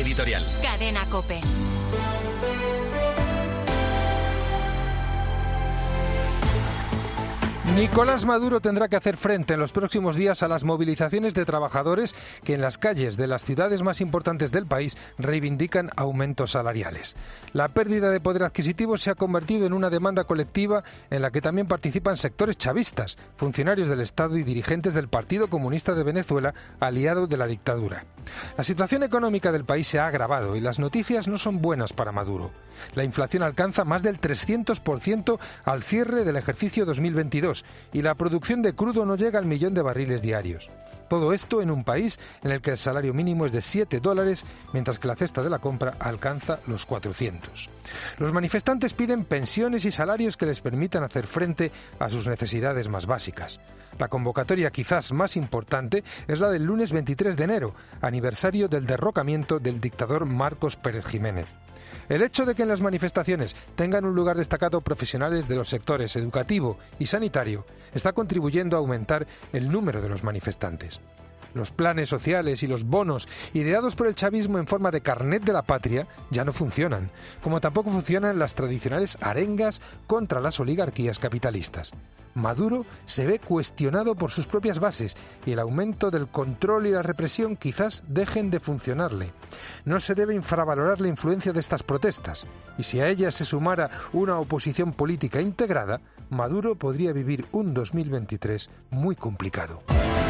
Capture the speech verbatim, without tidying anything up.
editorial. Cadena COPE. Nicolás Maduro tendrá que hacer frente en los próximos días a las movilizaciones de trabajadores que en las calles de las ciudades más importantes del país reivindican aumentos salariales. La pérdida de poder adquisitivo se ha convertido en una demanda colectiva en la que también participan sectores chavistas, funcionarios del Estado y dirigentes del Partido Comunista de Venezuela, aliado de la dictadura. La situación económica del país se ha agravado y las noticias no son buenas para Maduro. La inflación alcanza más del trescientos por ciento al cierre del ejercicio dos mil veintidós y la producción de crudo no llega al millón de barriles diarios. Todo esto en un país en el que el salario mínimo es de siete dólares, mientras que la cesta de la compra alcanza los cuatrocientos. Los manifestantes piden pensiones y salarios que les permitan hacer frente a sus necesidades más básicas. La convocatoria quizás más importante es la del lunes veintitrés de enero, aniversario del derrocamiento del dictador Marcos Pérez Jiménez. El hecho de que en las manifestaciones tengan un lugar destacado profesionales de los sectores educativo y sanitario está contribuyendo a aumentar el número de los manifestantes. Los planes sociales y los bonos ideados por el chavismo en forma de carnet de la patria ya no funcionan, como tampoco funcionan las tradicionales arengas contra las oligarquías capitalistas. Maduro se ve cuestionado por sus propias bases y el aumento del control y la represión quizás dejen de funcionarle. No se debe infravalorar la influencia de estas protestas, y si a ellas se sumara una oposición política integrada, Maduro podría vivir un dos mil veintitrés muy complicado.